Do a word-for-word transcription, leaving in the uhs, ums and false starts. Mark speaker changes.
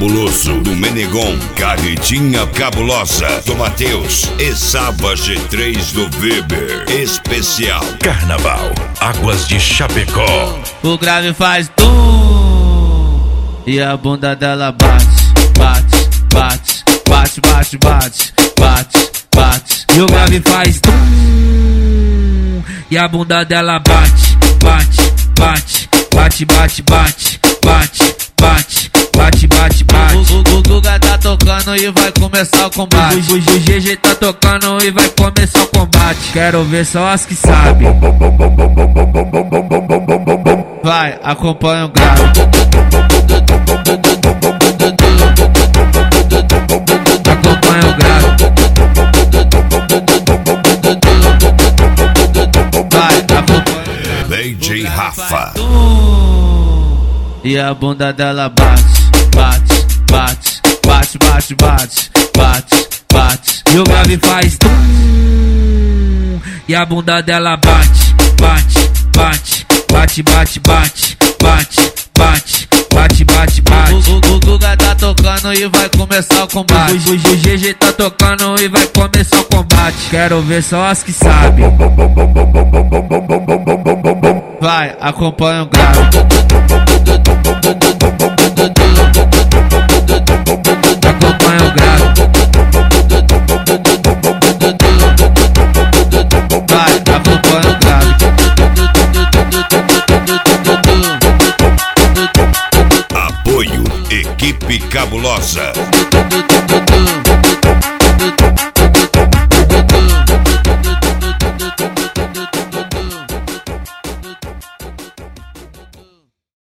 Speaker 1: Cabuloso, do Menegon, Carretinha Cabulosa, do Matheus e Saba G três do Weber. Especial Carnaval, Águas de Chapecó.
Speaker 2: O grave faz tum e a bunda dela bate, bate, bate, bate, bate, bate, bate, bate. E o grave faz tum e a bunda dela bate, bate, bate, bate, bate, bate, bate, bate, bate, bate, bate. O, o, o Guga tá tocando e vai começar o combate. O, o, o G G tá tocando e vai começar o combate. Quero ver só as que sabem. Vai, acompanha o grave. Acompanha o grave. Vai, acompanha o grave.
Speaker 1: D J Rafa.
Speaker 2: E a bunda dela bate, bate, bate, bate, bate, bate, bate, bate. E o grave faz tum e a bunda dela bate, bate, bate, bate, bate, bate, bate, bate, bate, bate, bate. O, o, o Guga tá tocando e vai começar o combate. O, o, o G G tá tocando e vai começar o combate. Quero ver só as que sabem. Vai, acompanha o grave. Acompanha o grave. Vai, acompanha o grave.
Speaker 1: Apoio Equipe Cabulosa.